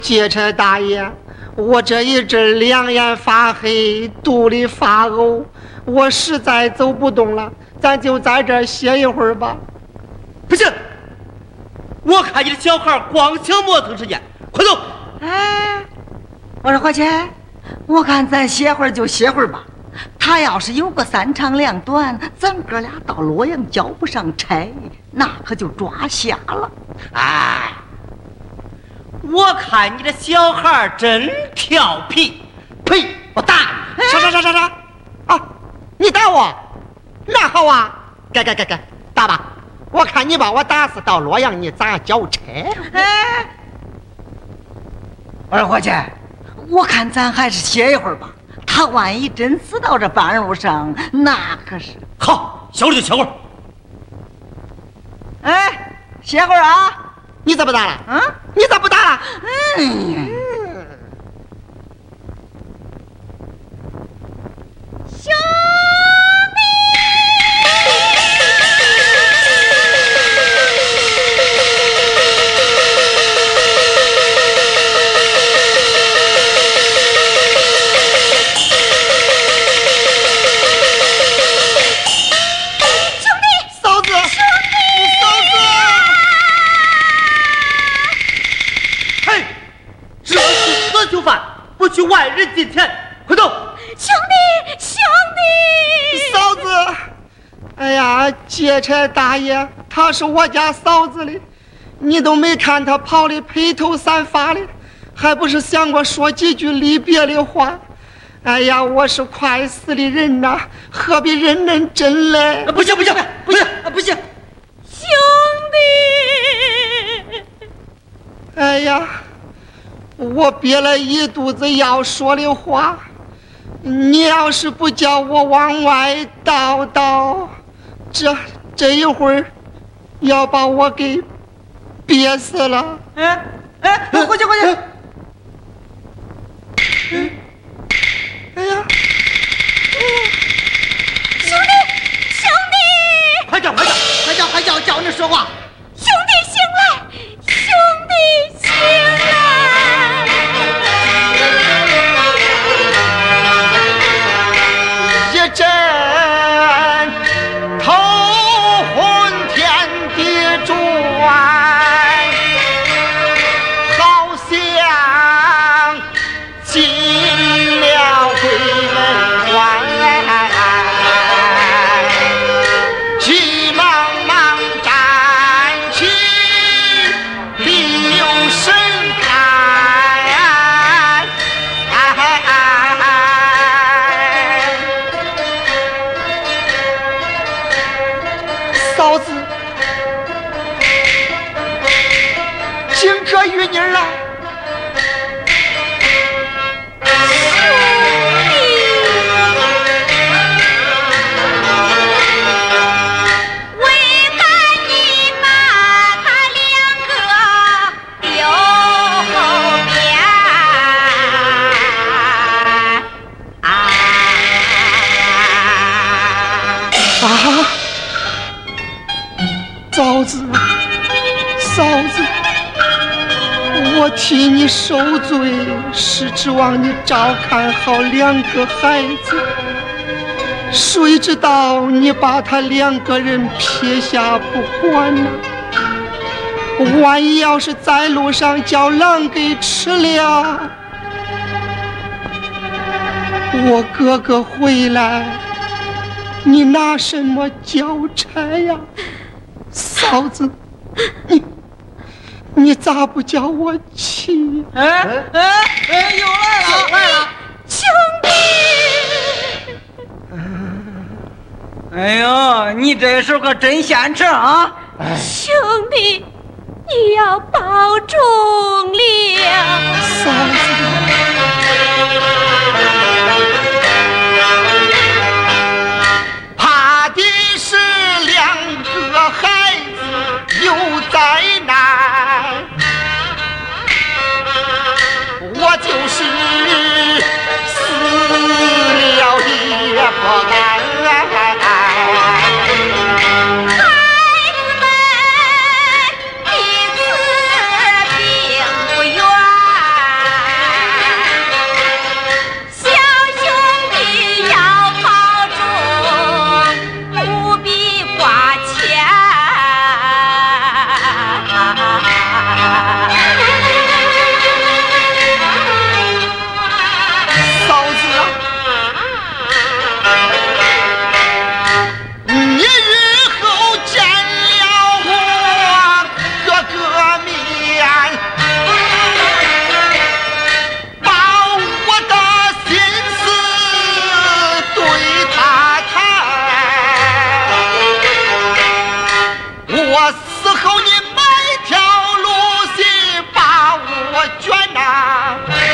劫差大爷，我这一阵两眼发黑，肚里发呕，我实在走不动了，咱就在这儿歇一会儿吧。 不行，我看你的小孩光想磨蹭时间，快走！ 哎，我说伙计，我看咱歇会儿就歇会儿吧。他要是有个三长两短，咱哥俩到洛阳交不上差，那可就抓瞎了。 哎，我看你的小孩真调皮，呸！我打你！ 啥啊！你打我？那好啊，该打吧！我看你把我打死到洛阳，你咋交差？ 哎，我说伙计，我看咱还是歇一会儿吧。他万一真死到这半路上，那可是好，歇会儿就歇会儿。 哎，歇会儿啊！ 你咋不打了？ 啊？ 你咋不打了？ 兄不许外人进前，快走！ 兄弟， 嫂子，哎呀，劫差大爷，她是我家嫂子的，你都没看她跑的披头散发的，还不是想过说几句离别的话？哎呀，我是快死的人呐，何必认认真嘞？ 不行， 兄弟！ 哎呀，我憋了一肚子要说的话，你要是不叫我往外倒，这一会儿要把我给憋死了。 回去！ 哎呀， 兄弟！ 快叫，叫你说话！ 兄弟醒来！ 一阵头昏天地转，好像进了鬼门关，急忙站起留神看，嫂子，经这与你来。嫂子，我替你受罪，是指望你照看好两个孩子，谁知道你把他两个人撇下不管呢？万一要是在路上叫狼给吃了，我哥哥回来，你拿什么交差呀？嫂子，你咋不叫我去？ 又来了！ 兄弟！ 哎呦，你这时候可真现成啊！ 兄弟，你要保重了。 嫂子。怕的是两个孩子有灾难，我就是死了也不安。 孩子们彼此并不远。 他。